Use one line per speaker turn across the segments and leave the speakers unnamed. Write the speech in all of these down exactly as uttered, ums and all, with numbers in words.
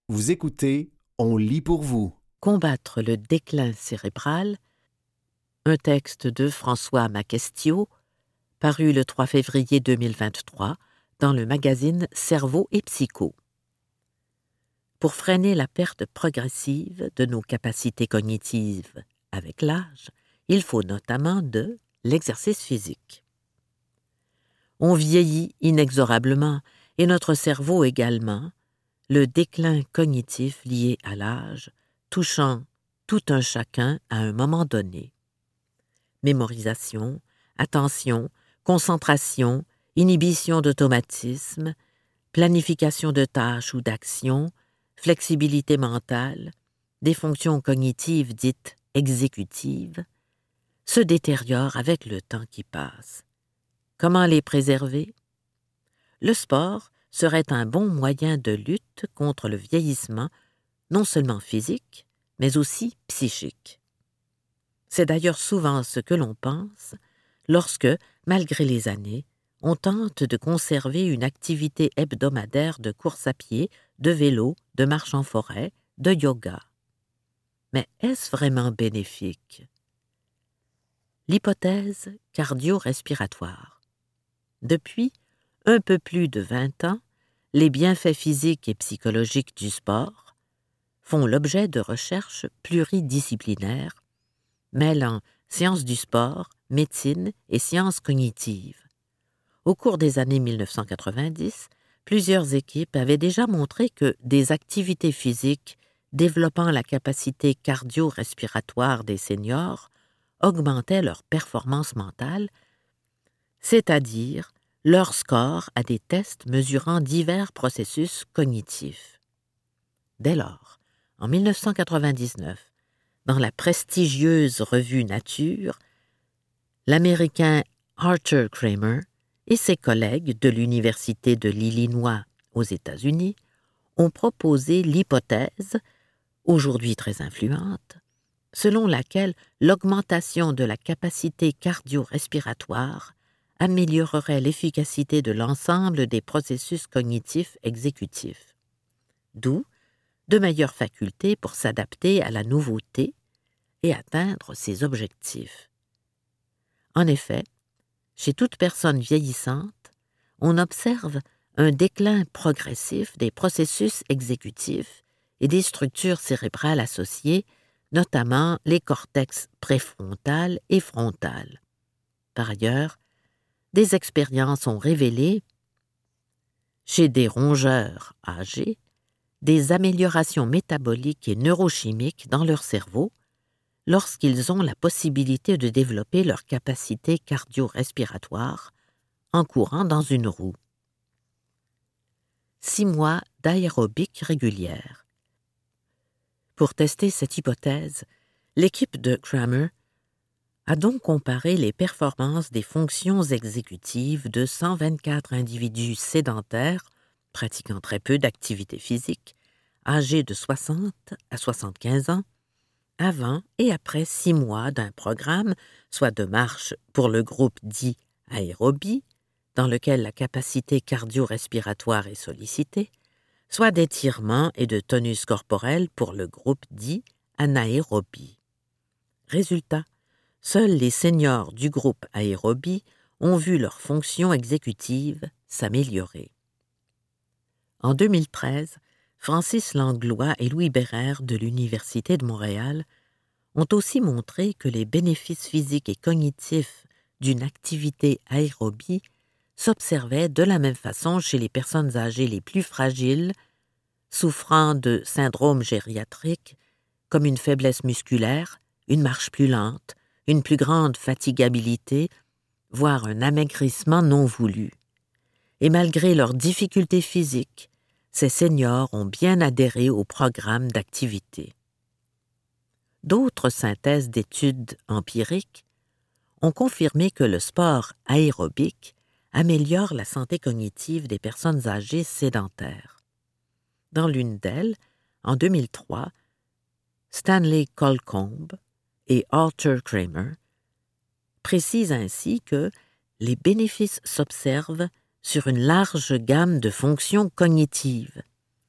Vous écoutez, on lit pour vous.
Combattre le déclin cérébral, un texte de François Macestiaux, paru le trois février deux mille vingt-trois dans le magazine Cerveau et Psycho. Pour freiner la perte progressive de nos capacités cognitives avec l'âge, il faut notamment de l'exercice physique. On vieillit inexorablement, et notre cerveau également, le déclin cognitif lié à l'âge, touchant tout un chacun à un moment donné. Mémorisation, attention, concentration, inhibition d'automatisme, planification de tâches ou d'actions, flexibilité mentale, des fonctions cognitives dites exécutives, se détériorent avec le temps qui passe. Comment les préserver? Le sport serait un bon moyen de lutte contre le vieillissement, non seulement physique, mais aussi psychique. C'est d'ailleurs souvent ce que l'on pense lorsque, malgré les années, on tente de conserver une activité hebdomadaire de course à pied, de vélo, de marche en forêt, de yoga. Mais est-ce vraiment bénéfique? L'hypothèse cardio-respiratoire. Depuis un peu plus de vingt ans, les bienfaits physiques et psychologiques du sport font l'objet de recherches pluridisciplinaires mêlant sciences du sport, médecine et sciences cognitives. Au cours des années mille neuf cent quatre-vingt-dix, plusieurs équipes avaient déjà montré que des activités physiques développant la capacité cardio-respiratoire des seniors augmentaient leur performance mentale, c'est-à-dire leur score à des tests mesurant divers processus cognitifs. Dès lors, en mille neuf cent quatre-vingt-dix-neuf, dans la prestigieuse revue Nature, l'Américain Arthur Kramer et ses collègues de l'Université de l'Illinois aux États-Unis ont proposé l'hypothèse, aujourd'hui très influente, selon laquelle l'augmentation de la capacité cardio-respiratoire améliorerait l'efficacité de l'ensemble des processus cognitifs exécutifs, d'où de meilleures facultés pour s'adapter à la nouveauté et atteindre ses objectifs. En effet, chez toute personne vieillissante, on observe un déclin progressif des processus exécutifs et des structures cérébrales associées, notamment les cortex préfrontal et frontal. Par ailleurs, des expériences ont révélé, chez des rongeurs âgés, des améliorations métaboliques et neurochimiques dans leur cerveau lorsqu'ils ont la possibilité de développer leur capacité cardio-respiratoire en courant dans une roue. Six mois d'aérobic régulière. Pour tester cette hypothèse, l'équipe de Kramer a donc comparé les performances des fonctions exécutives de cent vingt-quatre individus sédentaires, pratiquant très peu d'activité physique, âgés de soixante à soixante-quinze ans, avant et après six mois d'un programme, soit de marche pour le groupe dit aérobie, dans lequel la capacité cardio-respiratoire est sollicitée, soit d'étirement et de tonus corporel pour le groupe dit anaérobie. Résultat, seuls les seniors du groupe aérobie ont vu leur fonction exécutive s'améliorer. En deux mille treize, Francis Langlois et Louis Bérère de l'Université de Montréal ont aussi montré que les bénéfices physiques et cognitifs d'une activité aérobie s'observaient de la même façon chez les personnes âgées les plus fragiles, souffrant de syndrome gériatrique, comme une faiblesse musculaire, une marche plus lente, une plus grande fatigabilité, voire un amaigrissement non voulu. Et malgré leurs difficultés physiques, ces seniors ont bien adhéré au programme d'activité. D'autres synthèses d'études empiriques ont confirmé que le sport aérobique améliore la santé cognitive des personnes âgées sédentaires. Dans l'une d'elles, en deux mille trois, Stanley Colcomb et Arthur Kramer précisent ainsi que les bénéfices s'observent sur une large gamme de fonctions cognitives.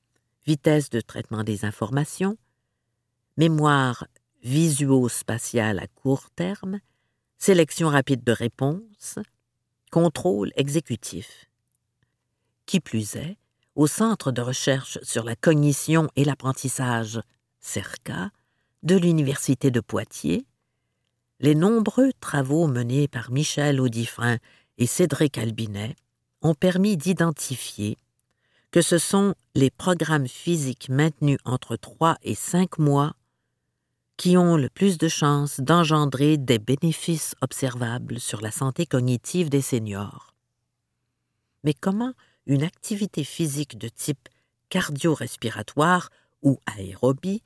vitesse de traitement des informations, mémoire visuo-spatiale à court terme, sélection rapide de réponses, contrôle exécutif. Qui plus est, au Centre de recherche sur la cognition et l'apprentissage, CERCA, de l'Université de Poitiers, les nombreux travaux menés par Michel Audifrin et Cédric Albinet ont permis d'identifier que ce sont les programmes physiques maintenus entre trois et cinq mois qui ont le plus de chances d'engendrer des bénéfices observables sur la santé cognitive des seniors. Mais comment une activité physique de type cardio-respiratoire ou aérobie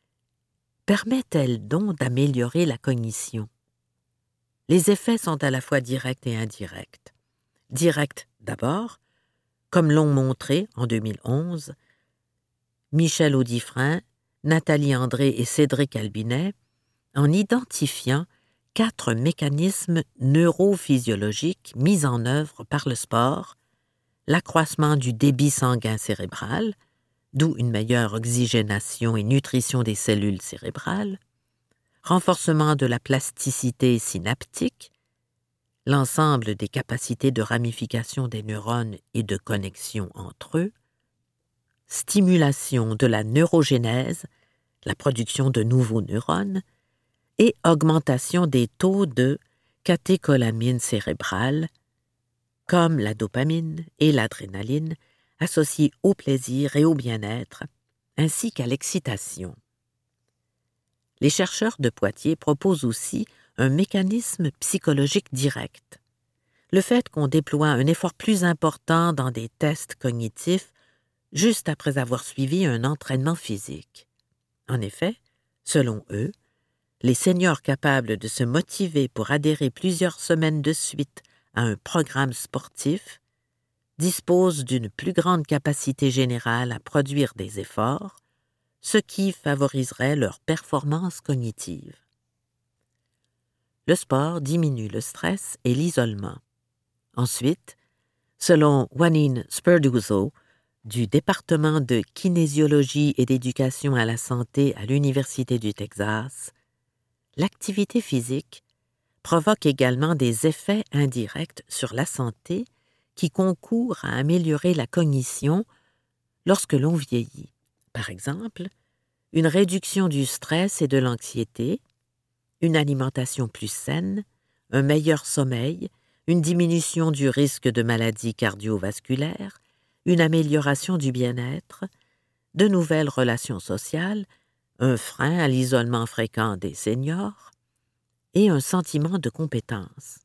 permet-elle donc d'améliorer la cognition? Les effets sont à la fois directs et indirects. Directs d'abord, comme l'ont montré en deux mille onze Michel Audifrin, Nathalie André et Cédric Albinet, en identifiant quatre mécanismes neurophysiologiques mis en œuvre par le sport, l'accroissement du débit sanguin cérébral, d'où une meilleure oxygénation et nutrition des cellules cérébrales, renforcement de la plasticité synaptique, l'ensemble des capacités de ramification des neurones et de connexion entre eux, stimulation de la neurogénèse, la production de nouveaux neurones, et augmentation des taux de catécholamine cérébrale, comme la dopamine et l'adrénaline, associés au plaisir et au bien-être, ainsi qu'à l'excitation. Les chercheurs de Poitiers proposent aussi un mécanisme psychologique direct. Le fait qu'on déploie un effort plus important dans des tests cognitifs juste après avoir suivi un entraînement physique. En effet, selon eux, les seniors capables de se motiver pour adhérer plusieurs semaines de suite à un programme sportif disposent d'une plus grande capacité générale à produire des efforts, ce qui favoriserait leur performance cognitive. Le sport diminue le stress et l'isolement. Ensuite, selon Juanine Spirduzo, du département de kinésiologie et d'éducation à la santé à l'Université du Texas, l'activité physique provoque également des effets indirects sur la santé qui concourent à améliorer la cognition lorsque l'on vieillit. Par exemple, une réduction du stress et de l'anxiété, une alimentation plus saine, un meilleur sommeil, une diminution du risque de maladies cardiovasculaires, une amélioration du bien-être, de nouvelles relations sociales, un frein à l'isolement fréquent des seniors et un sentiment de compétence.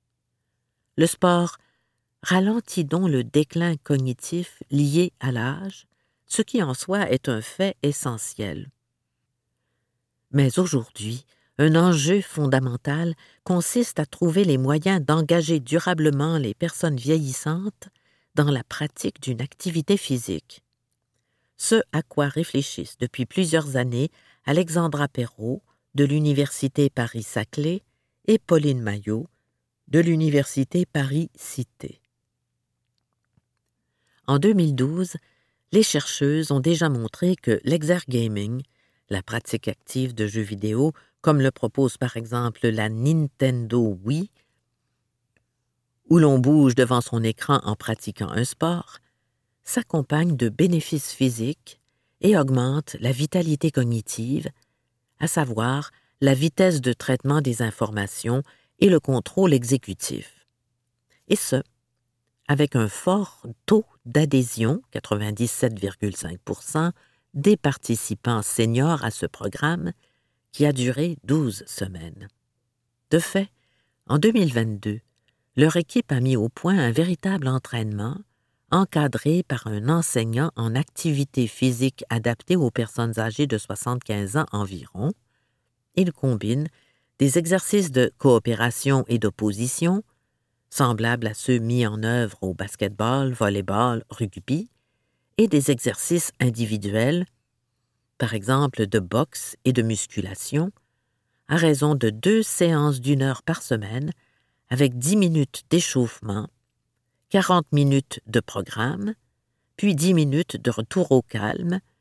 Le sport ralentit donc le déclin cognitif lié à l'âge, ce qui en soi est un fait essentiel. Mais aujourd'hui, un enjeu fondamental consiste à trouver les moyens d'engager durablement les personnes vieillissantes dans la pratique d'une activité physique. Ce à quoi réfléchissent depuis plusieurs années Alexandra Perrault de l'Université Paris-Saclay et Pauline Maillot de l'Université Paris-Cité. En deux mille douze, les chercheuses ont déjà montré que l'exergaming, la pratique active de jeux vidéo, comme le propose par exemple la Nintendo Wii, où l'on bouge devant son écran en pratiquant un sport, s'accompagne de bénéfices physiques et augmente la vitalité cognitive, à savoir la vitesse de traitement des informations et le contrôle exécutif. Et ce, avec un fort taux d'adhésion, quatre-vingt-dix-sept virgule cinq pour cent, des participants seniors à ce programme, qui a duré douze semaines. De fait, en deux mille vingt-deux, leur équipe a mis au point un véritable entraînement encadré par un enseignant en activité physique adaptée aux personnes âgées de soixante-quinze ans environ. Il combine des exercices de coopération et d'opposition, semblables à ceux mis en œuvre au basket-ball, volley-ball, rugby, et des exercices individuels, par exemple de boxe et de musculation, à raison de deux séances d'une heure par semaine, avec dix minutes d'échauffement, quarante minutes de programme, puis dix minutes de retour au calme,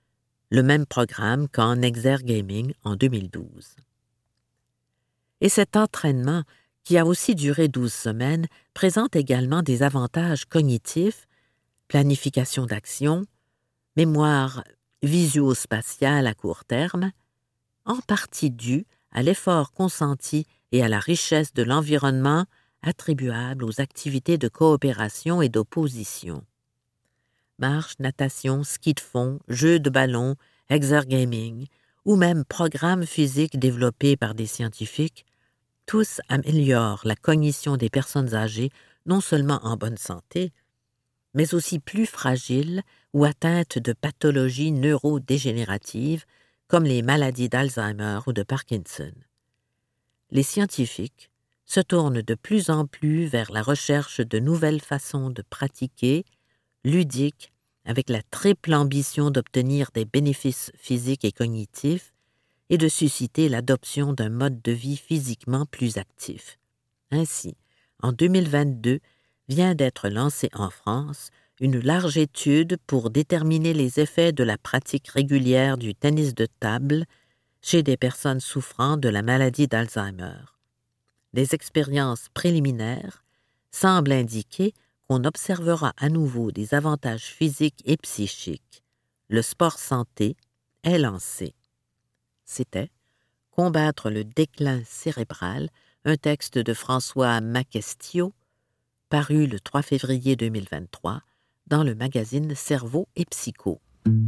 le même programme qu'en Exergaming en deux mille douze. Et cet entraînement, qui a aussi duré douze semaines, présente également des avantages cognitifs, planification d'action, mémoire visuospatiale à court terme, en partie due à l'effort consenti et à la richesse de l'environnement attribuable aux activités de coopération et d'opposition. Marche, natation, ski de fond, jeux de ballon, exergaming, ou même programmes physiques développés par des scientifiques, tous améliorent la cognition des personnes âgées non seulement en bonne santé, mais aussi plus fragiles ou atteintes de pathologies neurodégénératives comme les maladies d'Alzheimer ou de Parkinson. Les scientifiques se tournent de plus en plus vers la recherche de nouvelles façons de pratiquer, ludiques, avec la triple ambition d'obtenir des bénéfices physiques et cognitifs et de susciter l'adoption d'un mode de vie physiquement plus actif. Ainsi, en deux mille vingt-deux, vient d'être lancée en France une large étude pour déterminer les effets de la pratique régulière du tennis de table chez des personnes souffrant de la maladie d'Alzheimer. Des expériences préliminaires semblent indiquer qu'on observera à nouveau des avantages physiques et psychiques. Le sport santé est lancé. C'était « Combattre le déclin cérébral », un texte de François Macestiaux, paru le trois février deux mille vingt-trois dans le magazine Cerveau et Psycho.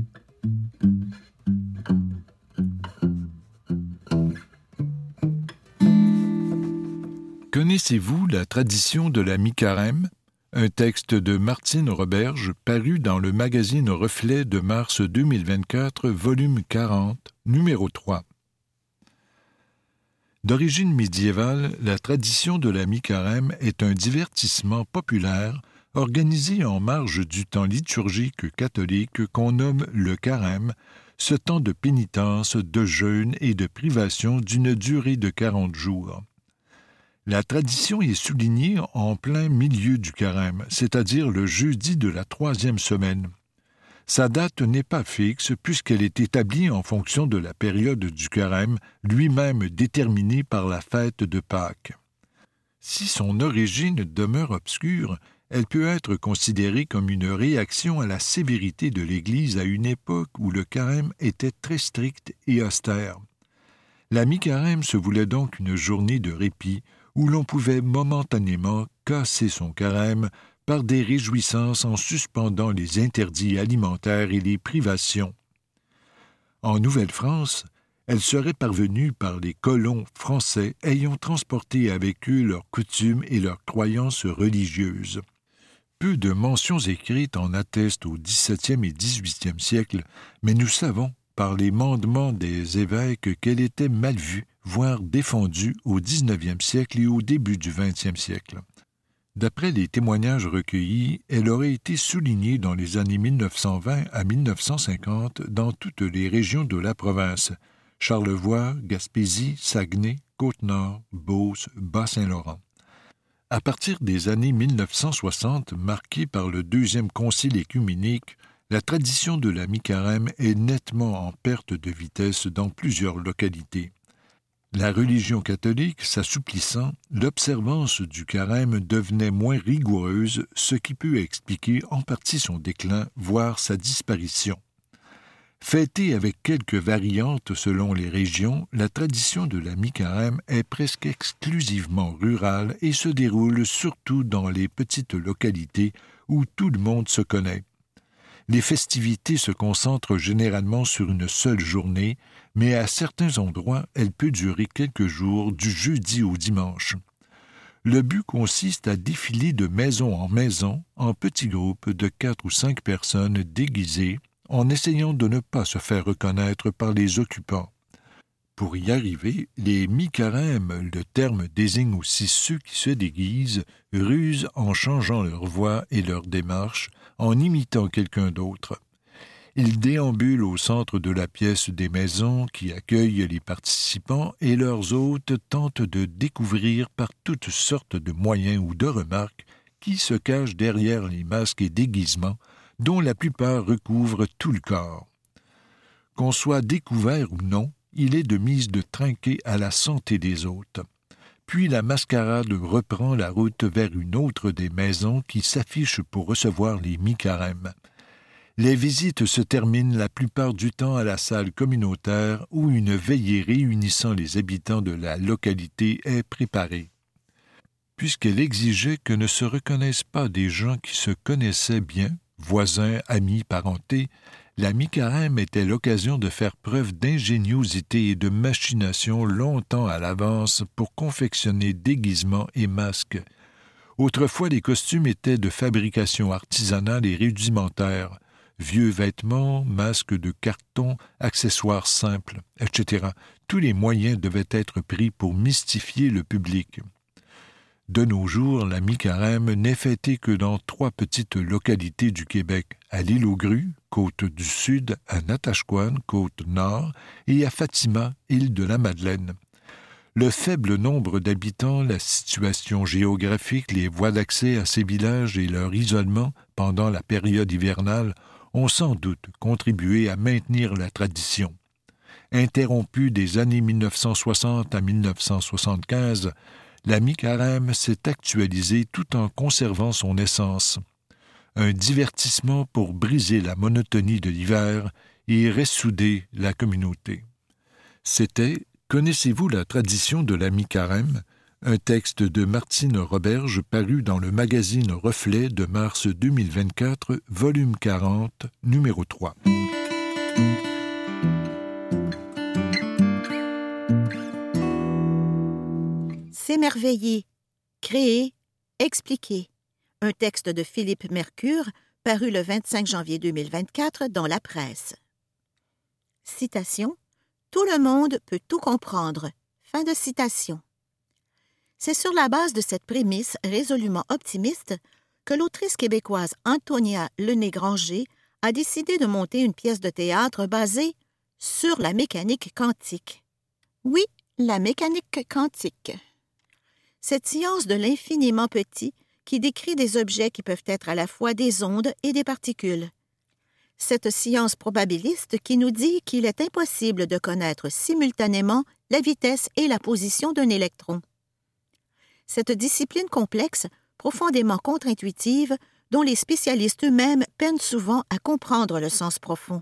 Connaissez-vous la tradition de la mi-carême? Un texte de Martine Roberge paru dans le magazine Reflet de mars deux mille vingt-quatre, volume quarante, numéro trois. D'origine médiévale, la tradition de la mi-carême est un divertissement populaire organisé en marge du temps liturgique catholique qu'on nomme le carême, ce temps de pénitence, de jeûne et de privation d'une durée de quarante jours. La tradition est soulignée en plein milieu du carême, c'est-à-dire le jeudi de la troisième semaine. Sa date n'est pas fixe puisqu'elle est établie en fonction de la période du carême, lui-même déterminé par la fête de Pâques. Si son origine demeure obscure, elle peut être considérée comme une réaction à la sévérité de l'Église à une époque où le carême était très strict et austère. La mi-carême se voulait donc une journée de répit où l'on pouvait momentanément casser son carême par des réjouissances en suspendant les interdits alimentaires et les privations. En Nouvelle-France, elle serait parvenue par les colons français ayant transporté avec eux leurs coutumes et leurs croyances religieuses. Peu de mentions écrites en attestent au dix-septième et dix-huitième siècle, mais nous savons, par les mandements des évêques, qu'elle était mal vue, voire défendue au dix-neuvième siècle et au début du vingtième siècle. D'après les témoignages recueillis, elle aurait été soulignée dans les années mille neuf cent vingt à mille neuf cent cinquante dans toutes les régions de la province, Charlevoix, Gaspésie, Saguenay, Côte-Nord, Beauce, Bas-Saint-Laurent. À partir des années mille neuf cent soixante, marquée par le deuxième concile œcuménique, la tradition de la mi-carême est nettement en perte de vitesse dans plusieurs localités. La religion catholique s'assouplissant, l'observance du carême devenait moins rigoureuse, ce qui peut expliquer en partie son déclin, voire sa disparition. Fêtée avec quelques variantes selon les régions, la tradition de la mi-carême est presque exclusivement rurale et se déroule surtout dans les petites localités où tout le monde se connaît. Les festivités se concentrent généralement sur une seule journée, mais à certains endroits, elle peut durer quelques jours, du jeudi au dimanche. Le but consiste à défiler de maison en maison, en petits groupes de quatre ou cinq personnes déguisées, en essayant de ne pas se faire reconnaître par les occupants. Pour y arriver, les mi-carêmes, le terme désigne aussi ceux qui se déguisent, rusent en changeant leur voix et leur démarche, en imitant quelqu'un d'autre. Ils déambulent au centre de la pièce des maisons qui accueillent les participants et leurs hôtes tentent de découvrir par toutes sortes de moyens ou de remarques qui se cachent derrière les masques et déguisements dont la plupart recouvrent tout le corps. Qu'on soit découvert ou non, il est de mise de trinquer à la santé des hôtes. Puis la mascarade reprend la route vers une autre des maisons qui s'affiche pour recevoir les mi-carêmes. Les visites se terminent la plupart du temps à la salle communautaire où une veillée réunissant les habitants de la localité est préparée. Puisqu'elle exigeait que ne se reconnaissent pas des gens qui se connaissaient bien, voisins, amis, parentés, la mi-carême était l'occasion de faire preuve d'ingéniosité et de machination longtemps à l'avance pour confectionner déguisements et masques. Autrefois, les costumes étaient de fabrication artisanale et rudimentaire. Vieux vêtements, masques de carton, accessoires simples, et cetera. Tous les moyens devaient être pris pour mystifier le public. De nos jours, la mi-carême n'est fêtée que dans trois petites localités du Québec, à l'Île-aux-Grues, côte du Sud, à Natashquan, côte Nord, et à Fatima, île de la Madeleine. Le faible nombre d'habitants, la situation géographique, les voies d'accès à ces villages et leur isolement pendant la période hivernale ont sans doute contribué à maintenir la tradition. Interrompue des années mille neuf cent soixante à mille neuf cent soixante-quinze, la mi-carême s'est actualisée tout en conservant son essence. Un divertissement pour briser la monotonie de l'hiver et ressouder la communauté. C'était « Connaissez-vous la tradition de la mi-carême ?» un texte de Martine Roberge paru dans le magazine Reflet de mars deux mille vingt-quatre, volume quarante, numéro trois.
S'émerveiller, créer, expliquer. Un texte de Philippe Mercure, paru le vingt-cinq janvier deux mille vingt-quatre dans la presse. Citation. « Tout le monde peut tout comprendre. » Fin de citation. C'est sur la base de cette prémisse résolument optimiste que l'autrice québécoise Antonia Lenné-Granger a décidé de monter une pièce de théâtre basée sur la mécanique quantique. Oui, la mécanique quantique. Cette science de l'infiniment petit qui décrit des objets qui peuvent être à la fois des ondes et des particules. Cette science probabiliste qui nous dit qu'il est impossible de connaître simultanément la vitesse et la position d'un électron. Cette discipline complexe, profondément contre-intuitive, dont les spécialistes eux-mêmes peinent souvent à comprendre le sens profond.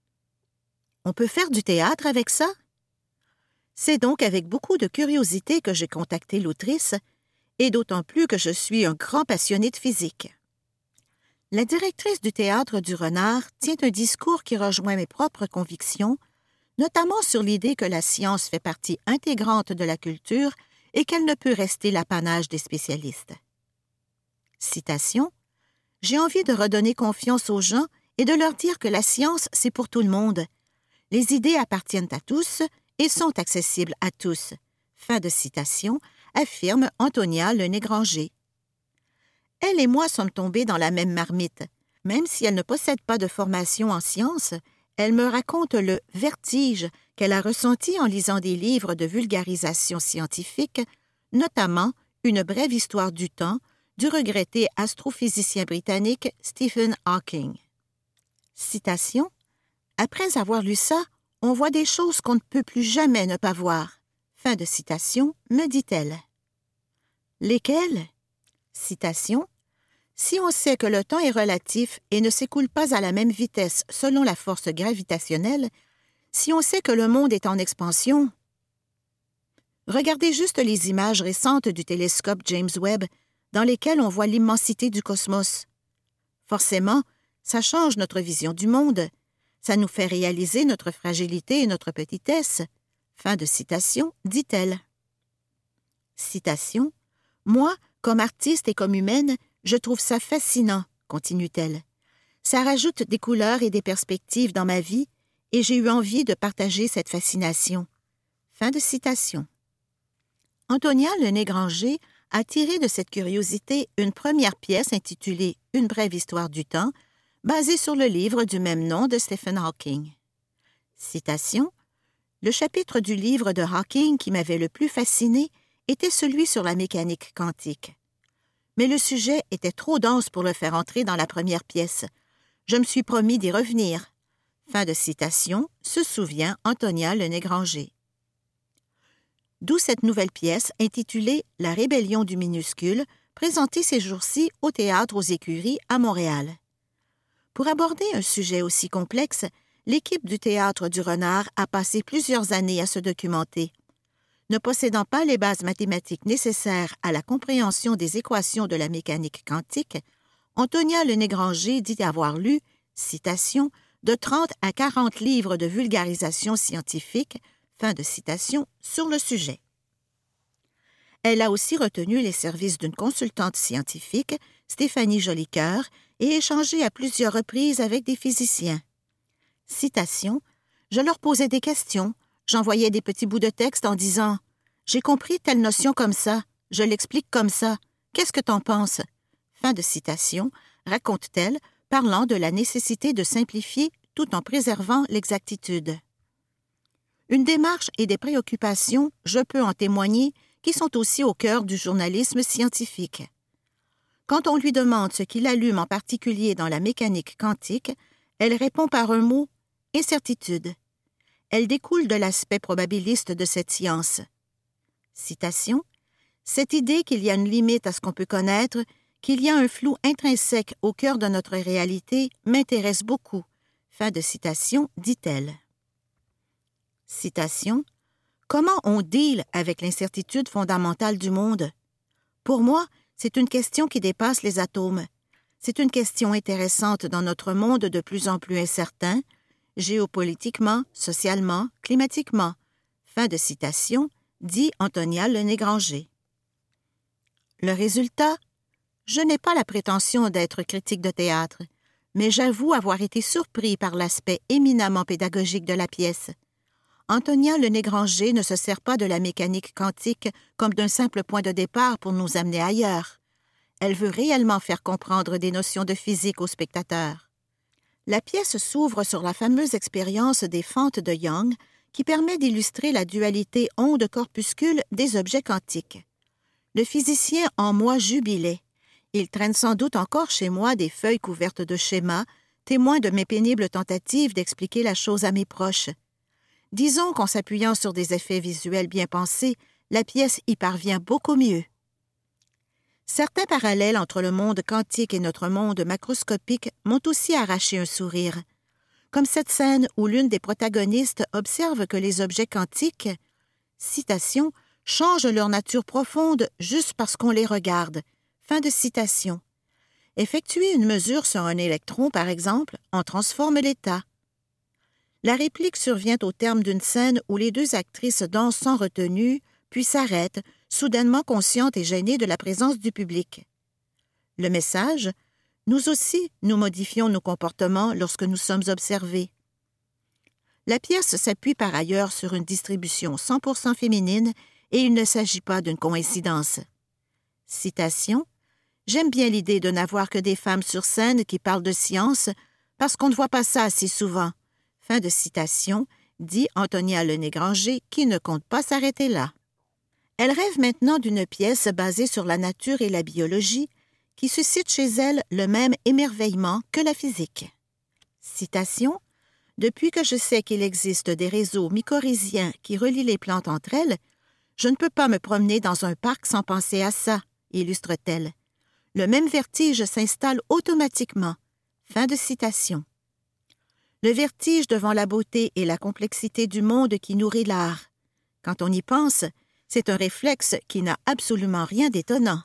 On peut faire du théâtre avec ça? C'est donc avec beaucoup de curiosité que j'ai contacté l'autrice, et d'autant plus que je suis un grand passionné de physique. La directrice du Théâtre du Renard tient un discours qui rejoint mes propres convictions, notamment sur l'idée que la science fait partie intégrante de la culture et qu'elle ne peut rester l'apanage des spécialistes. Citation. « J'ai envie de redonner confiance aux gens et de leur dire que la science, c'est pour tout le monde. Les idées appartiennent à tous et sont accessibles à tous. » Fin de citation, affirme Antonia Lenné-Granger. Elle et moi sommes tombés dans la même marmite. Même si elle ne possède pas de formation en sciences, elle me raconte le vertige qu'elle a ressenti en lisant des livres de vulgarisation scientifique, notamment Une brève histoire du temps du regretté astrophysicien britannique Stephen Hawking. Citation. « Après avoir lu ça, on voit des choses qu'on ne peut plus jamais ne pas voir. » Fin de citation, me dit-elle. Lesquelles? Citation. « Si on sait que le temps est relatif et ne s'écoule pas à la même vitesse selon la force gravitationnelle, si on sait que le monde est en expansion... » Regardez juste les images récentes du télescope James Webb, dans lesquelles on voit l'immensité du cosmos. Forcément, ça change notre vision du monde. Ça nous fait réaliser notre fragilité et notre petitesse. Fin de citation, dit-elle. Citation. « Moi, comme artiste et comme humaine, je trouve ça fascinant, continue-t-elle. Ça rajoute des couleurs et des perspectives dans ma vie et j'ai eu envie de partager cette fascination. » Fin de citation. Antonia Lenné-Granger a tiré de cette curiosité une première pièce intitulée « Une brève histoire du temps », basée sur le livre du même nom de Stephen Hawking. Citation. « Le chapitre du livre de Hawking qui m'avait le plus fasciné était celui sur la mécanique quantique. Mais le sujet était trop dense pour le faire entrer dans la première pièce. Je me suis promis d'y revenir. » Fin de citation, se souvient Antonia Le Négranger. D'où cette nouvelle pièce intitulée « La rébellion du minuscule », présentée ces jours-ci au Théâtre aux Écuries à Montréal. Pour aborder un sujet aussi complexe, l'équipe du Théâtre du Renard a passé plusieurs années à se documenter. Ne possédant pas les bases mathématiques nécessaires à la compréhension des équations de la mécanique quantique, Antonia Le Négranger dit avoir lu, citation, de trente à quarante livres de vulgarisation scientifique, fin de citation, sur le sujet. Elle a aussi retenu les services d'une consultante scientifique, Stéphanie Jolicoeur, et échangé à plusieurs reprises avec des physiciens. Citation, « Je leur posais des questions, j'envoyais des petits bouts de texte en disant « J'ai compris telle notion comme ça, je l'explique comme ça, qu'est-ce que t'en penses ?» Fin de citation, raconte-t-elle, parlant de la nécessité de simplifier tout en préservant l'exactitude. Une démarche et des préoccupations, je peux en témoigner, qui sont aussi au cœur du journalisme scientifique. Quand on lui demande ce qui l'allume en particulier dans la mécanique quantique, elle répond par un mot « incertitude ». Elle découle de l'aspect probabiliste de cette science. Citation, « Cette idée qu'il y a une limite à ce qu'on peut connaître, qu'il y a un flou intrinsèque au cœur de notre réalité, m'intéresse beaucoup. » Fin de citation, dit-elle. Citation, « Comment on deal avec l'incertitude fondamentale du monde? Pour moi, c'est une question qui dépasse les atomes. C'est une question intéressante dans notre monde de plus en plus incertain, géopolitiquement, socialement, climatiquement. » Fin de citation, dit Antonia Le Négranger. Le résultat? Je n'ai pas la prétention d'être critique de théâtre, mais j'avoue avoir été surpris par l'aspect éminemment pédagogique de la pièce. Antonia Le Négranger ne se sert pas de la mécanique quantique comme d'un simple point de départ pour nous amener ailleurs. Elle veut réellement faire comprendre des notions de physique aux spectateurs. La pièce s'ouvre sur la fameuse expérience des fentes de Young qui permet d'illustrer la dualité onde-corpuscule des objets quantiques. Le physicien en moi jubilait. Il traîne sans doute encore chez moi des feuilles couvertes de schémas, témoins de mes pénibles tentatives d'expliquer la chose à mes proches. Disons qu'en s'appuyant sur des effets visuels bien pensés, la pièce y parvient beaucoup mieux. Certains parallèles entre le monde quantique et notre monde macroscopique m'ont aussi arraché un sourire, comme cette scène où l'une des protagonistes observe que les objets quantiques, citation, « changent leur nature profonde juste parce qu'on les regarde ». Fin de citation. Effectuer une mesure sur un électron, par exemple, en transforme l'état. La réplique survient au terme d'une scène où les deux actrices dansent sans retenue, puis s'arrêtent, soudainement conscientes et gênées de la présence du public. Le message, nous aussi, nous modifions nos comportements lorsque nous sommes observés. La pièce s'appuie par ailleurs sur une distribution cent pour cent féminine et il ne s'agit pas d'une coïncidence. Citation, « J'aime bien l'idée de n'avoir que des femmes sur scène qui parlent de science parce qu'on ne voit pas ça assez souvent. » Fin de citation, dit Antonia Le Négranger, qui ne compte pas s'arrêter là. Elle rêve maintenant d'une pièce basée sur la nature et la biologie qui suscite chez elle le même émerveillement que la physique. Citation, « Depuis que je sais qu'il existe des réseaux mycorhiziens qui relient les plantes entre elles, je ne peux pas me promener dans un parc sans penser à ça, illustre-t-elle. Le même vertige s'installe automatiquement. » Fin de citation. Le vertige devant la beauté et la complexité du monde qui nourrit l'art. Quand on y pense, c'est un réflexe qui n'a absolument rien d'étonnant.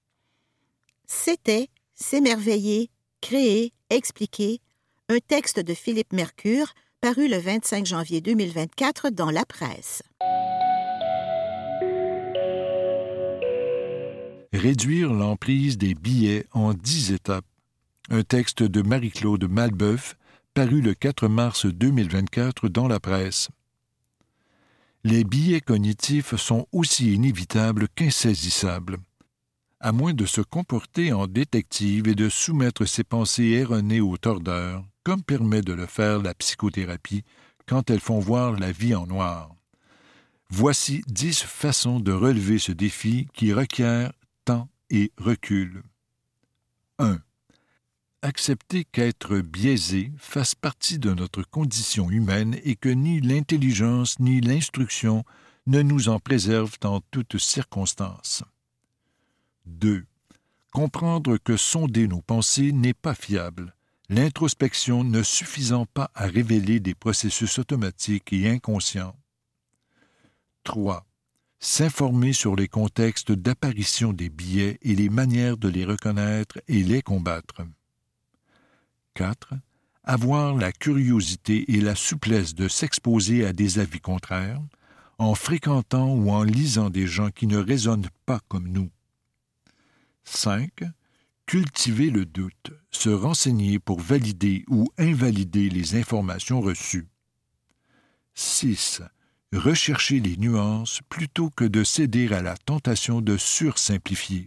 C'était S'émerveiller, créer, expliquer, un texte de Philippe Mercure, paru le vingt-cinq janvier deux mille vingt-quatre dans La Presse.
Réduire l'emprise des billets en dix étapes. Un texte de Marie-Claude Malbeuf, paru le quatre mars deux mille vingt-quatre dans La Presse. Les biais cognitifs sont aussi inévitables qu'insaisissables. À moins de se comporter en détective et de soumettre ses pensées erronées aux tordeurs, comme permet de le faire la psychothérapie quand elles font voir la vie en noir. Voici dix façons de relever ce défi qui requiert temps et recul. un. accepter qu'être biaisé fasse partie de notre condition humaine et que ni l'intelligence ni l'instruction ne nous en préservent en toutes circonstances. deux. Comprendre que sonder nos pensées n'est pas fiable, l'introspection ne suffisant pas à révéler des processus automatiques et inconscients. trois. S'informer sur les contextes d'apparition des biais et les manières de les reconnaître et les combattre. quatre. Avoir la curiosité et la souplesse de s'exposer à des avis contraires, en fréquentant ou en lisant des gens qui ne raisonnent pas comme nous. cinq. Cultiver le doute, se renseigner pour valider ou invalider les informations reçues. six. Rechercher les nuances plutôt que de céder à la tentation de sursimplifier.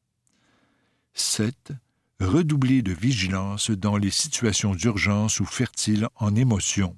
sept. Redoubler de vigilance dans les situations d'urgence ou fertiles en émotions.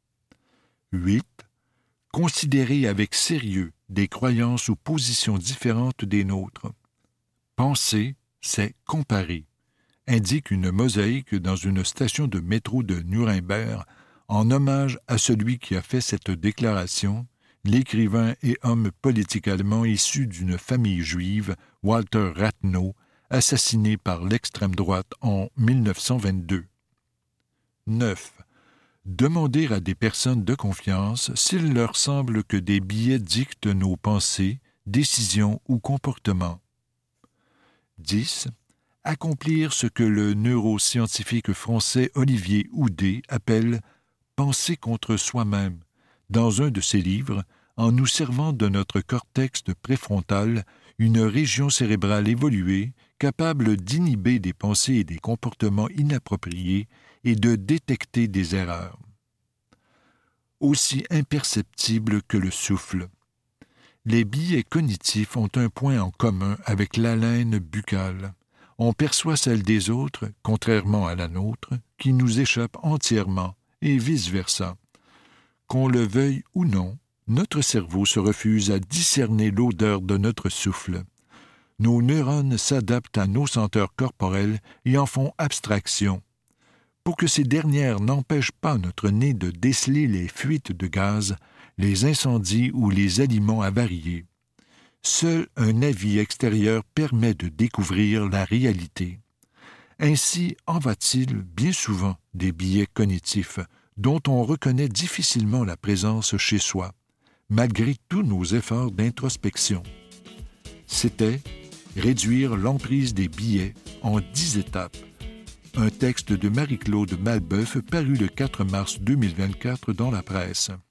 huit. Considérer avec sérieux des croyances ou positions différentes des nôtres. Penser, c'est comparer, indique une mosaïque dans une station de métro de Nuremberg en hommage à celui qui a fait cette déclaration, l'écrivain et homme politique allemand issu d'une famille juive, Walter Rathenau, assassiné par l'extrême droite en mille neuf cent vingt-deux. neuf. Demander à des personnes de confiance s'il leur semble que des biais dictent nos pensées, décisions ou comportements. dix. Accomplir ce que le neuroscientifique français Olivier Houdet appelle « penser contre soi-même » dans un de ses livres, en nous servant de notre cortex préfrontal, une région cérébrale évoluée capable d'inhiber des pensées et des comportements inappropriés et de détecter des erreurs. Aussi imperceptible que le souffle. Les biais cognitifs ont un point en commun avec l'haleine buccale. On perçoit celle des autres, contrairement à la nôtre, qui nous échappe entièrement, et vice-versa. Qu'on le veuille ou non, notre cerveau se refuse à discerner l'odeur de notre souffle. Nos neurones s'adaptent à nos senteurs corporelles et en font abstraction. Pour que ces dernières n'empêchent pas notre nez de déceler les fuites de gaz, les incendies ou les aliments avariés. Seul un avis extérieur permet de découvrir la réalité. Ainsi en va-t-il bien souvent des biais cognitifs dont on reconnaît difficilement la présence chez soi, malgré tous nos efforts d'introspection. C'était « Réduire l'emprise des biais en dix étapes », un texte de Marie-Claude Malbeuf paru le quatre mars deux mille vingt-quatre dans la presse.